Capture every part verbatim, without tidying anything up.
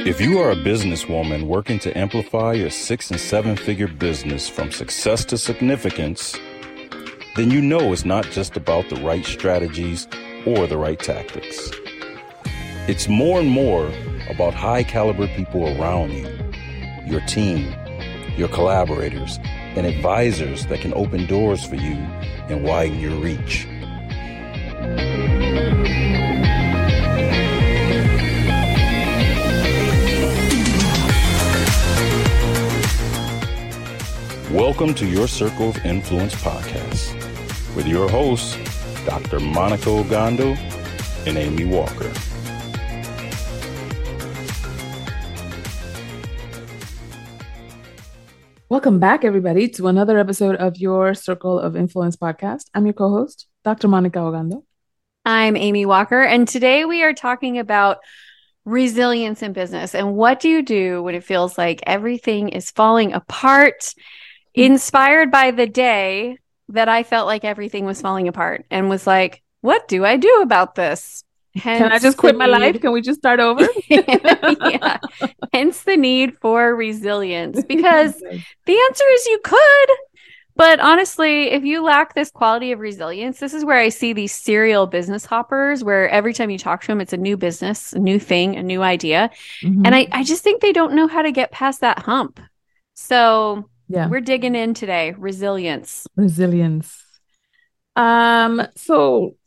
If you are a businesswoman working to amplify your six and seven figure business from success to significance, then you know it's not just about the right strategies or the right tactics. It's more and more about high caliber people around you, your team, your collaborators, and advisors that can open doors for you and widen your reach. Welcome to your Circle of Influence podcast with your hosts, Doctor Monica Ogando and Amy Walker. Welcome back, everybody, to another episode of your Circle of Influence podcast. I'm your co-host, Doctor Monica Ogando. I'm Amy Walker, and today we are talking about resilience in business. And what do you do when it feels like everything is falling apart? Inspired by the day that I felt like everything was falling apart and was like, what do I do about this? Hence Can I just quit my need... life? Can we just start over? Yeah. Hence the need for resilience, because the answer is you could. But honestly, if you lack this quality of resilience, this is where I see these serial business hoppers, where every time you talk to them, it's a new business, a new thing, a new idea. Mm-hmm. And I, I just think they don't know how to get past that hump. So yeah, we're digging in today. Resilience. Resilience. Um, so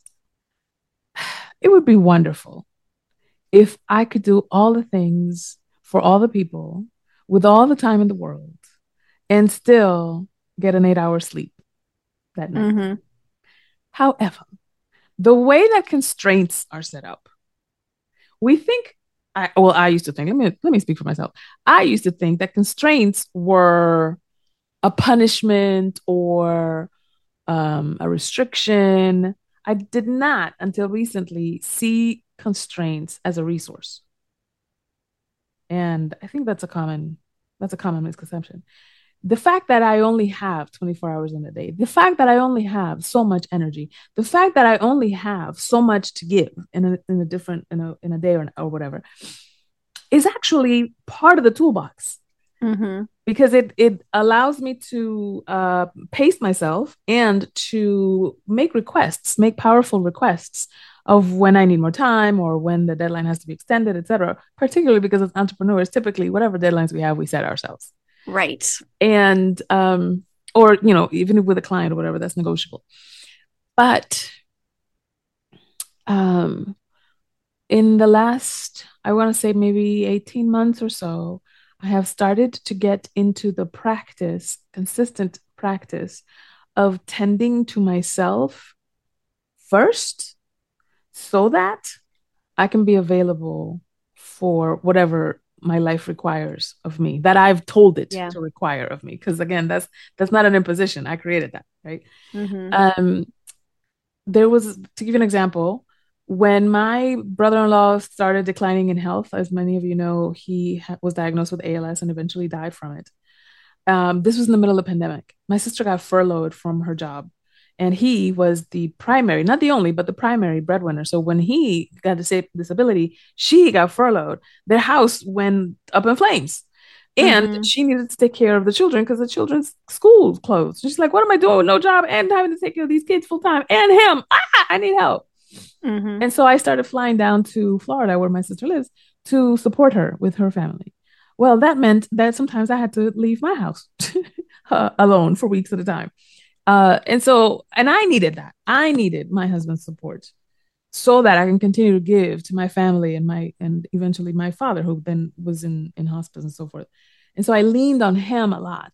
it would be wonderful if I could do all the things for all the people with all the time in the world and still get an eight hour sleep that night. Mm-hmm. However, the way that constraints are set up, we think, I, well, I used to think, let me, let me speak for myself. I used to think that constraints were a punishment or um, a restriction. I did not, until recently, see constraints as a resource. And I think that's a common, that's a common misconception. The fact that I only have twenty-four hours in a day, the fact that I only have so much energy, the fact that I only have so much to give in a, in a different, in a, in a day or, or whatever, is actually part of the toolbox. Mm-hmm. Because it it allows me to uh, pace myself and to make requests, make powerful requests of when I need more time or when the deadline has to be extended, et cetera. Particularly because as entrepreneurs, typically whatever deadlines we have, we set ourselves. Right. And, um, or, you know, even with a client or whatever, that's negotiable. But um, in the last, I want to say maybe eighteen months or so, I have started to get into the practice, consistent practice of tending to myself first so that I can be available for whatever my life requires of me, that I've told it yeah. to require of me. Because again, that's that's not an imposition. I created that, right? Mm-hmm. Um, there was, to give you an example, when my brother-in-law started declining in health, as many of you know, he ha- was diagnosed with A L S and eventually died from it. Um, this was in the middle of the pandemic. My sister got furloughed from her job, and he was the primary, not the only, but the primary breadwinner. So when he got a disability, she got furloughed. Their house went up in flames. And mm-hmm. she needed to take care of the children because the children's school closed. She's like, what am I doing with no job and having to take care of these kids full time and him? Ah, I need help. Mm-hmm. And so I started flying down to Florida, where my sister lives, to support her with her family. Well, that meant that sometimes I had to leave my house uh, alone for weeks at a time. Uh, and so, and I needed that. I needed my husband's support so that I can continue to give to my family and my, and eventually my father, who then was in, in hospice and so forth. And so I leaned on him a lot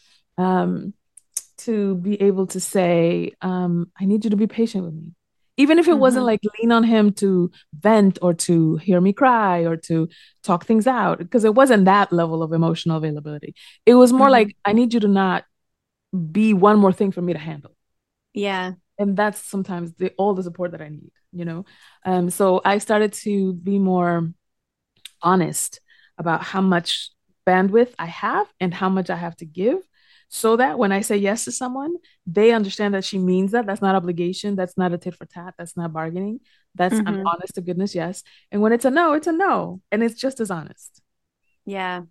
um, to be able to say, um, I need you to be patient with me. Even if it mm-hmm. wasn't like lean on him to vent or to hear me cry or to talk things out, because it wasn't that level of emotional availability. It was more mm-hmm. like, I need you to not be one more thing for me to handle. Yeah. And that's sometimes the, all the support that I need, you know? Um, so I started to be more honest about how much bandwidth I have and how much I have to give, so that when I say yes to someone, they understand that she means that. That's not obligation. That's not a tit for tat. That's not bargaining. That's mm-hmm. an honest to goodness yes. And when it's a no, it's a no. And it's just as honest. Yeah.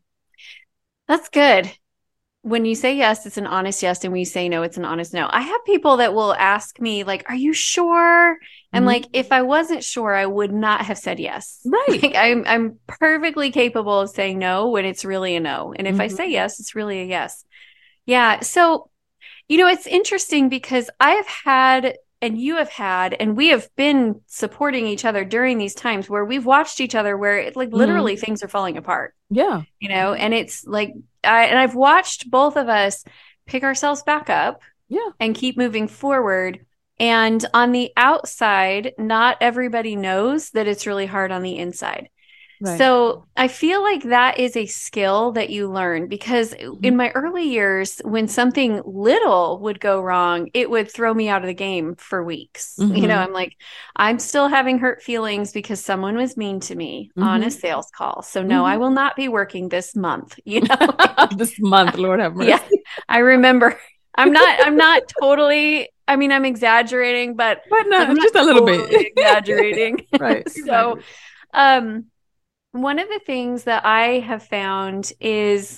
That's good. When you say yes, it's an honest yes. And when you say no, it's an honest no. I have people that will ask me, like, are you sure? And Mhm. like, if I wasn't sure, I would not have said yes. Right. Like, I'm I'm perfectly capable of saying no when it's really a no. And if I Mhm. say yes, it's really a yes. Yeah. So, you know, it's interesting because I have had, and you have had, and we have been supporting each other during these times where we've watched each other where it, like, literally Mhm. things are falling apart, Yeah. you know, and it's like, I, and I've watched both of us pick ourselves back up Yeah. and keep moving forward. And on the outside, not everybody knows that it's really hard on the inside. Right. So I feel like that is a skill that you learn because Mhm. in my early years, when something little would go wrong, it would throw me out of the game for weeks. You know, Mhm. I'm like, I'm still having hurt feelings because someone was mean to me on a Mhm. sales call. So no, I Mhm. will not be working this month, you know? This month, Lord have mercy. Yeah, I remember. I'm not, I'm not totally, I mean, I'm exaggerating, but But no, I'm not just a little totally bit. exaggerating. Right. So, Exactly. um, one of the things that I have found is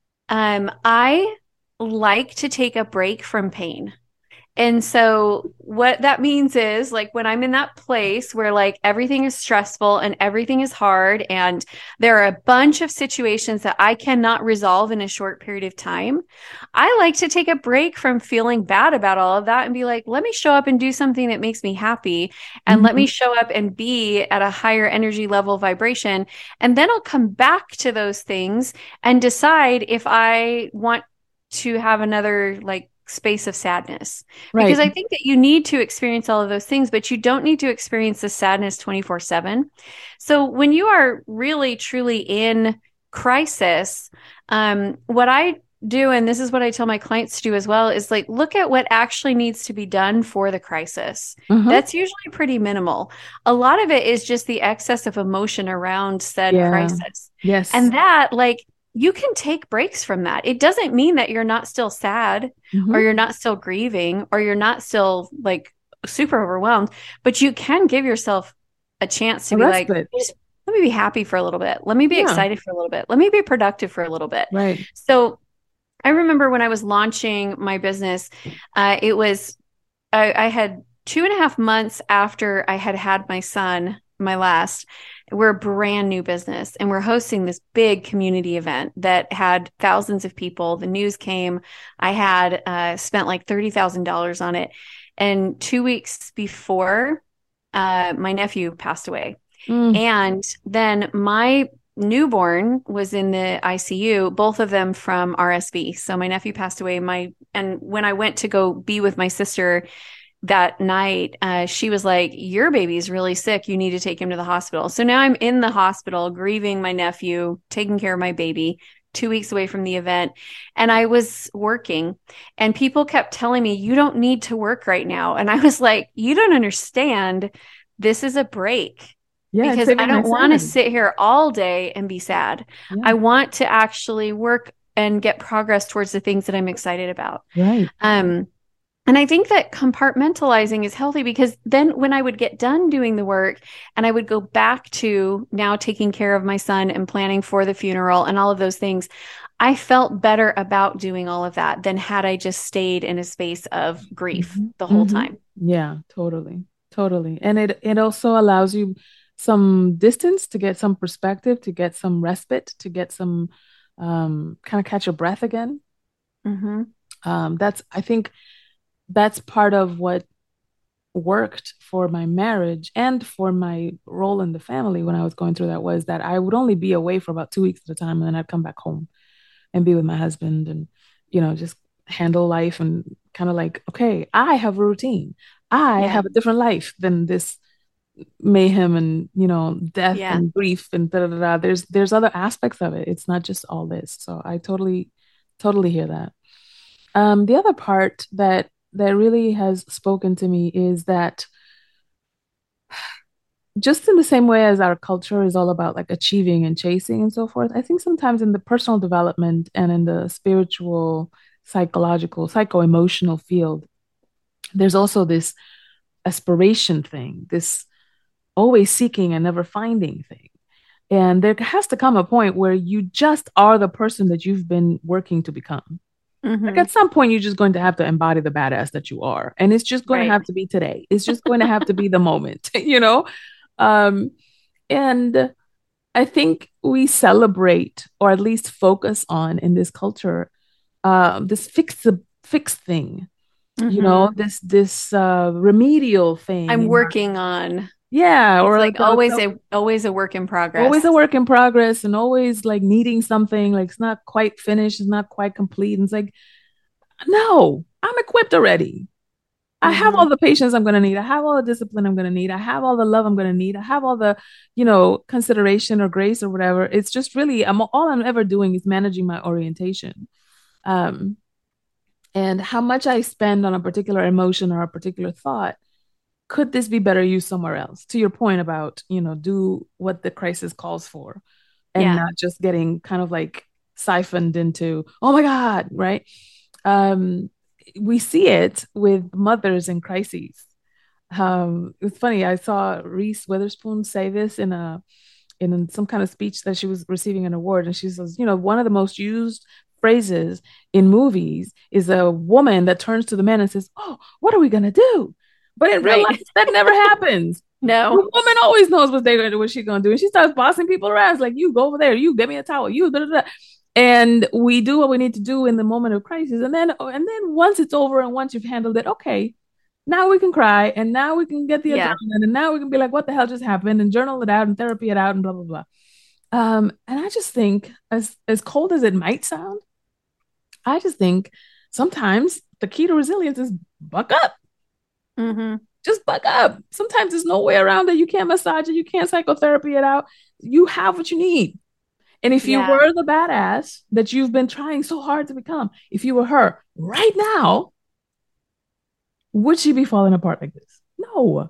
um, I like to take a break from pain. And so what that means is like when I'm in that place where like everything is stressful and everything is hard and there are a bunch of situations that I cannot resolve in a short period of time, I like to take a break from feeling bad about all of that and be like, let me show up and do something that makes me happy and let me Mhm. show up and be at a higher energy level vibration. And then I'll come back to those things and decide if I want to have another like space of sadness because Right. I think that you need to experience all of those things, but you don't need to experience the sadness twenty-four seven. So when you are really, truly in crisis, um, what I do, and this is what I tell my clients to do as well, is like look at what actually needs to be done for the crisis. Uh-huh. That's usually pretty minimal. A lot of it is just the excess of emotion around said Yeah. crisis. Yes. And that, like, you can take breaks from that. It doesn't mean that you're not still sad or Mhm. you're not still grieving or you're not still like super overwhelmed, but you can give yourself a chance to A be like, respite. just let me be happy for a little bit. Let me be Yeah. excited for a little bit. Let me be productive for a little bit. Right. So I remember when I was launching my business, uh, it was, I, I had two and a half months after I had had my son, my last. We're a brand new business and we're hosting this big community event that had thousands of people. The news came. I had uh, spent like thirty thousand dollars on it. And two weeks before, uh, my nephew passed away. Mm. And then my newborn was in the I C U, both of them from R S V. So my nephew passed away. My and when I went to go be with my sister that night, uh, she was like, your baby's really sick. You need to take him to the hospital. So now I'm in the hospital grieving my nephew, taking care of my baby, two weeks away from the event. And I was working and people kept telling me, you don't need to work right now. And I was like, you don't understand. This is a break. Yeah, it's Because I saving my don't want to sanity. sit here all day and be sad. Yeah. I want to actually work and get progress towards the things that I'm excited about. Right. Um, and I think that compartmentalizing is healthy because then when I would get done doing the work and I would go back to now taking care of my son and planning for the funeral and all of those things, I felt better about doing all of that than had I just stayed in a space of grief Mhm. the whole Mhm. time. Yeah, totally. Totally. And it it also allows you some distance to get some perspective, to get some respite, to get some um kind of catch your breath again. Mm-hmm. Um that's I think that's part of what worked for my marriage and for my role in the family when I was going through that was that I would only be away for about two weeks at a time and then I'd come back home and be with my husband and, you know, just handle life and kind of like, okay, I have a routine. I Yeah. have a different life than this mayhem and, you know, death Yeah. and grief and da da da. da. There's there's other aspects of it. It's not just all this. So I totally, totally hear that. Um, the other part that that really has spoken to me is that just in the same way as our culture is all about like achieving and chasing and so forth, I think sometimes in the personal development and in the spiritual, psychological, psycho-emotional field, there's also this aspiration thing, this always seeking and never finding thing. And there has to come a point where you just are the person that you've been working to become. Mm-hmm. Like at some point, you're just going to have to embody the badass that you are. And it's just going Right. to have to be today. It's just going to have to be the moment, you know? Um, and I think we celebrate, or at least focus on in this culture, uh, this fix fix thing, Mm-hmm. you know, this this uh, remedial thing. I'm working on. Yeah, It's or like like a, always a always a work in progress. Always a work in progress, and always like needing something, like it's not quite finished, it's not quite complete. And it's like, no, I'm equipped already. I have Mm-hmm. all the patience I'm going to need. I have all the discipline I'm going to need. I have all the love I'm going to need. I have all the, you know, consideration or grace or whatever. It's just really, I'm all I'm ever doing is managing my orientation. Um, and how much I spend on a particular emotion or a particular thought, could this be better used somewhere else? To your point about, you know, do what the crisis calls for and Yeah. not just getting kind of like siphoned into, oh my God, right? Um, we see it with mothers in crises. Um, it's funny. I saw Reese Witherspoon say this in a in some kind of speech that she was receiving an award, and she says, you know, one of the most used phrases in movies is a woman that turns to the man and says, "Oh, what are we gonna do?" But in real Right. life, that never happens. No. The woman always knows what they're gonna do, what she's gonna do, and she starts bossing people around. It's like, you go over there, you get me a towel, you da, da, da. And we do what we need to do in the moment of crisis, and then and then once it's over and once you've handled it, okay, now we can cry, and now we can get the Yeah. adrenaline, and now we can be like, what the hell just happened, and journal it out and therapy it out and blah blah blah. Um, and I just think, as as cold as it might sound, I just think sometimes the key to resilience is buck up. Mm-hmm. Just buck up. Sometimes there's no way around it. You can't massage it. You can't psychotherapy it out. You have what you need. And if you Yeah. were the badass that you've been trying so hard to become, if you were her right now, would she be falling apart like this? No.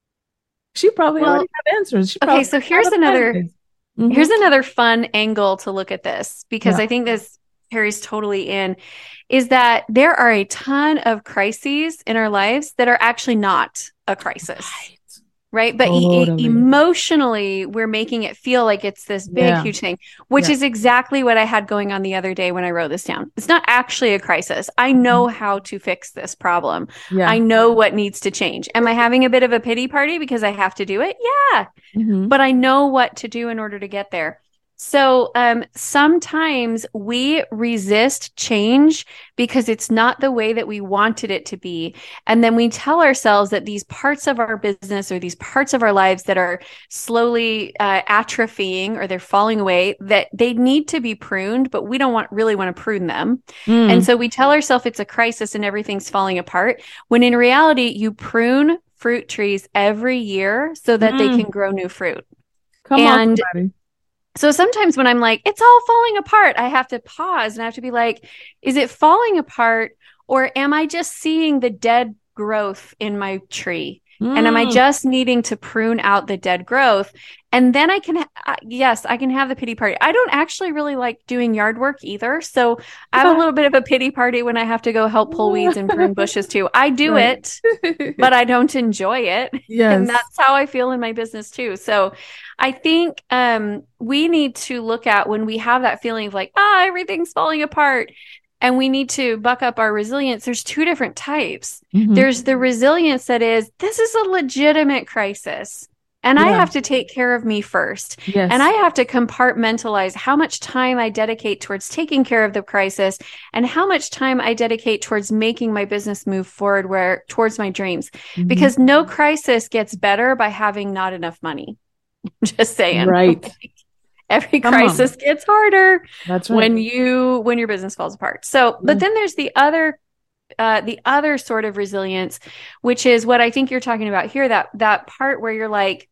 She probably Well, already have answers. She okay, probably so here's another mm-hmm. here's another fun angle to look at this, because Yeah. I think this carries totally in, is that there are a ton of crises in our lives that are actually not a crisis. Right. Right. But Totally. e- emotionally, we're making it feel like it's this big, Yeah. huge thing, which Yeah. is exactly what I had going on the other day when I wrote this down. It's not actually a crisis. I know how to fix this problem. Yeah. I know what needs to change. Am I having a bit of a pity party because I have to do it? Yeah. Mhm. But I know what to do in order to get there. So um, sometimes we resist change because it's not the way that we wanted it to be. And then we tell ourselves that these parts of our business or these parts of our lives that are slowly uh, atrophying or they're falling away, that they need to be pruned, but we don't want really want to prune them. Mm. And so we tell ourselves it's a crisis and everything's falling apart, when in reality, you prune fruit trees every year so that Mm. they can grow new fruit. Come and on, somebody. So sometimes when I'm like, it's all falling apart, I have to pause and I have to be like, is it falling apart, or am I just seeing the dead growth in my tree? Mm. And am I just needing to prune out the dead growth? And then I can, ha- yes, I can have the pity party. I don't actually really like doing yard work either. So I have a little bit of a pity party when I have to go help pull weeds and prune bushes too. I do Right. it, but I don't enjoy it. Yes. And that's how I feel in my business too. So I think um, we need to look at when we have that feeling of like, ah, everything's falling apart, and we need to buck up our resilience. There's two different types. Mhm. There's the resilience that is, this is a legitimate crisis, and I Yeah. have to take care of me first. Yes. And I have to compartmentalize how much time I dedicate towards taking care of the crisis and how much time I dedicate towards making my business move forward where towards my dreams. Mhm. Because no crisis gets better by having not enough money. Just saying. Right. Every Come crisis gets harder That's right. when you when your business falls apart. So, but Yeah. then there's the other uh the other sort of resilience, which is what I think you're talking about here, that that part where you're like,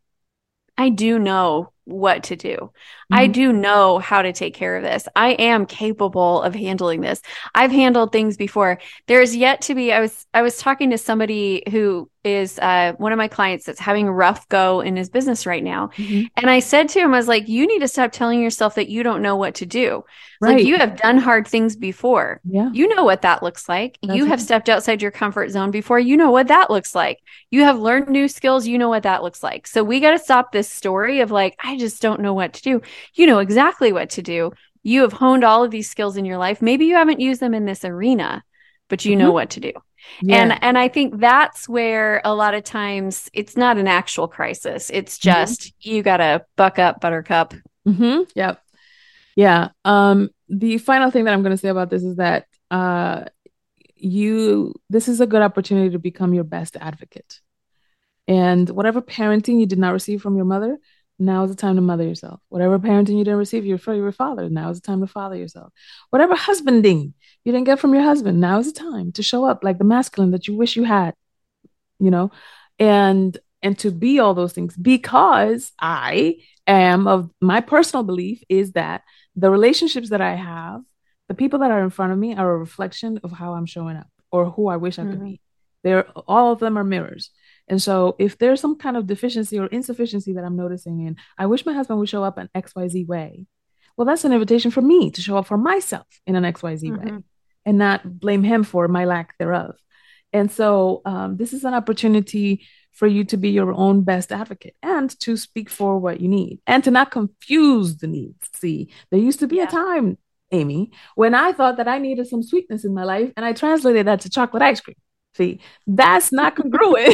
I do know what to do. I Mhm. do know how to take care of this. I am capable of handling this. I've handled things before. There's yet to be, I was, I was talking to somebody who is uh, one of my clients that's having a rough go in his business right now. Mm-hmm. And I said to him, I was like, you need to stop telling yourself that you don't know what to do. Right. Like, you have done hard things before. Yeah. You know what that looks like. That's you have right. stepped outside your comfort zone before. You know what that looks like. You have learned new skills. You know what that looks like. So we got to stop this story of like, I just don't know what to do. You know exactly what to do. You have honed all of these skills in your life. Maybe you haven't used them in this arena, but you Mm-hmm. know what to do. Yeah. And and I think that's where a lot of times it's not an actual crisis. It's just mm-hmm. you got to buck up, Buttercup. Mm-hmm. Yep. Yeah. Um, the final thing that I'm going to say about this is that uh, you this is a good opportunity to become your best advocate. And whatever parenting you did not receive from your mother, now is the time to mother yourself. Whatever parenting you didn't receive from your father, now is the time to father yourself. Whatever husbanding you didn't get from your husband, now is the time to show up like the masculine that you wish you had, you know, and and to be all those things, because I am of my personal belief is that the relationships that I have, the people that are in front of me are a reflection of how I'm showing up or who I wish I could mm-hmm. be. They're all of them are mirrors. And so if there's some kind of deficiency or insufficiency that I'm noticing in, I wish my husband would show up in X Y Z way. Well, that's an invitation for me to show up for myself in an X Y Z mm-hmm. way and not blame him for my lack thereof. And so um, this is an opportunity for you to be your own best advocate and to speak for what you need and to not confuse the needs. See, there used to be yeah. a time, Amy, when I thought that I needed some sweetness in my life and I translated that to chocolate ice cream. See, that's not congruent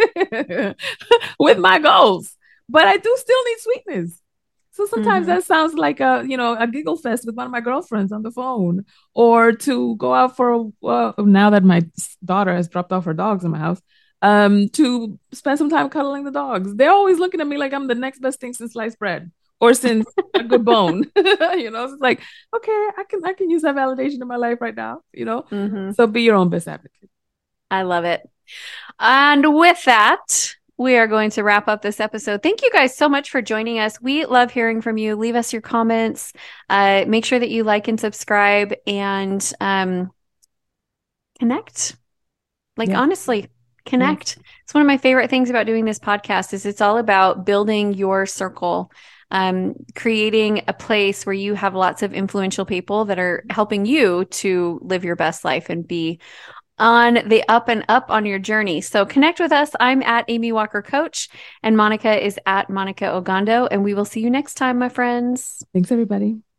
with my goals, but I do still need sweetness. So sometimes mm-hmm. that sounds like a, you know, a giggle fest with one of my girlfriends on the phone, or to go out for, well, now that my daughter has dropped off her dogs in my house, um, to spend some time cuddling the dogs. They're always looking at me like I'm the next best thing since sliced bread or since a good bone. You know, it's like, okay, I can, I can use that validation in my life right now, you know? Mm-hmm. So be your own best advocate. I love it. And with that, we are going to wrap up this episode. Thank you guys so much for joining us. We love hearing from you. Leave us your comments. Uh, make sure that you like and subscribe and um, connect. Like, yeah. honestly, connect. Yeah. It's one of my favorite things about doing this podcast is it's all about building your circle, um, creating a place where you have lots of influential people that are helping you to live your best life and be on the up and up on your journey. So connect with us. I'm at Amy Walker Coach and Monica is at Monica Ogando, and we will see you next time, my friends. Thanks, everybody.